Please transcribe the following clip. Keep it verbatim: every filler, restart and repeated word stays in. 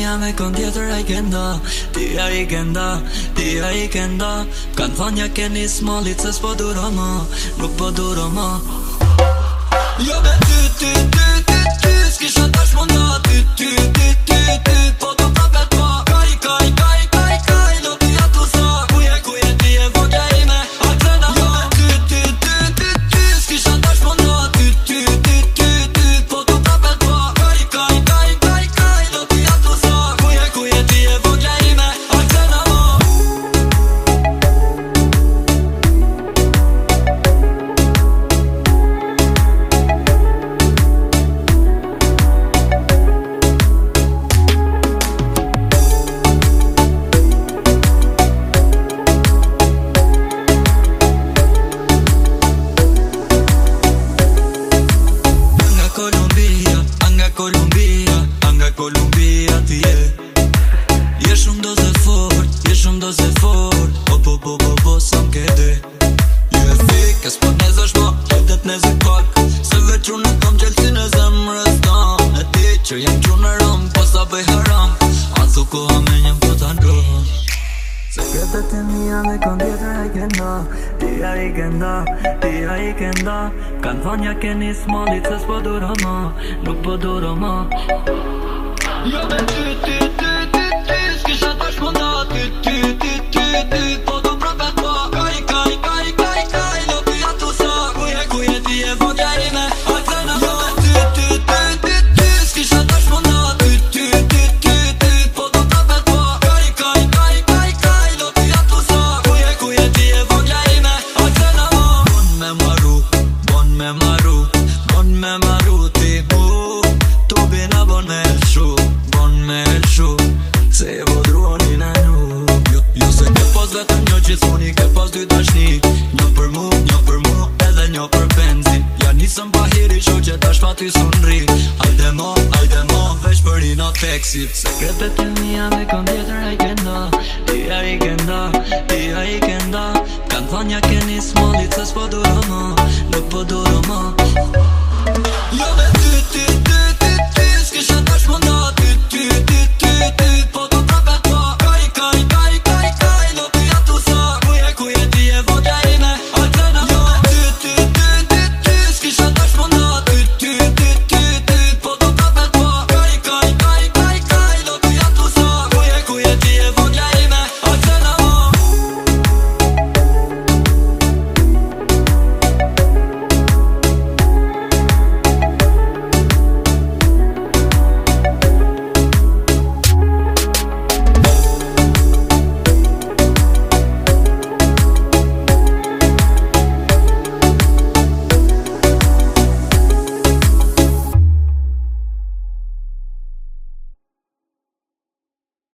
mia me kon tjetër a i kenda, ti a i kenda, ti a i kenda. Kanë thonë ja keni smallit se s'po duro ma, nuk po duro ma. Jo me ty, ty, ty, ty, ty, s'kisha tash munda, ty, ty, ty, ty, ty, po do prapet pa. Kaj, kaj, kaj, kaj, kaj, do t'ja tu sa, kuje, kuje ti e vogja ime, a krena ma. Jo me ty, ty, ty, ty, ty, s'kisha tash munda, ty, ty, ty, ty, ty, po do prapet pa. Kaj, kaj, kaj, kaj, kaj, do t'ja tu sa, kuje, kuje ti e vogja ime, a krena ma. Kolumbia, anga Kolumbia ti je. Je shumë doze fort, je shumë doze fort. Po po po po po sa m'kede. Je fik, e s'po nezesh ma, qetet nezik pak. Se veç unë kam qelsin e zemrës tam. E ti që jem qunë në ram, po sa bëj haram. A thu koha me njem po ta ndrosh. Sekretet e mia me kon tjetër a i kenda, ti a i kenda, ti a i kenda. Kanë thonë ja keni smallit se s'po duro ma, nuk po duro ma. Jo me ty, ty, ty, ty, ty, s'kisha tash munda, ty, ty, ty, ty, ty, po do prapet pa. Kaj, kaj, kaj, kaj, kaj, do t'ja tu sa, kuje, kuje ti e vogja ime, a krena ma. Jo me ty, ty, ty, ty, ty, s'kisha tash munda, ty, ty, ty, ty, ty, po do prapet pa. Kaj, kaj, kaj, kaj, kaj, do t'ja tu sa, kuje, kuje ti e vogja ime, a krena ma. Bon me maru, bon me maru, bon me maru ti mu. Tu bina bon me elshu, bon me elshu, se e vodruoni në nu. Jo, jo se ke pas vetëm një gjithmoni, ke pas dy dashni. Një për mu, një për mu, edhe një për benzin. Ja nisëm pa hiri, sho që tash pa ty sunri. Hajde mo, hajde mo, veç për i not teksit. Sekretet e mia me kon tjetër a i kenda, ti a i kenda, ti a i kenda. Kanë thonë ja keni smallit se s'po duro ma, nuk po duro ma. Jo me ty, ty, ty,